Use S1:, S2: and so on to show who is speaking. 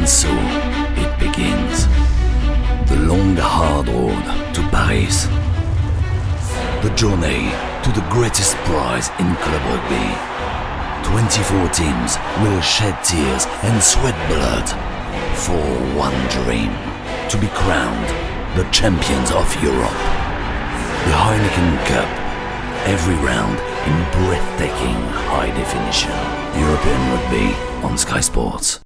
S1: so it begins. The long hard road to Paris. The journey to the greatest prize in club rugby. 24 teams will shed tears and sweat blood for one dream: to be crowned the champions of Europe. The Heineken Cup, every round in breathtaking high definition. European Rugby on Sky Sports.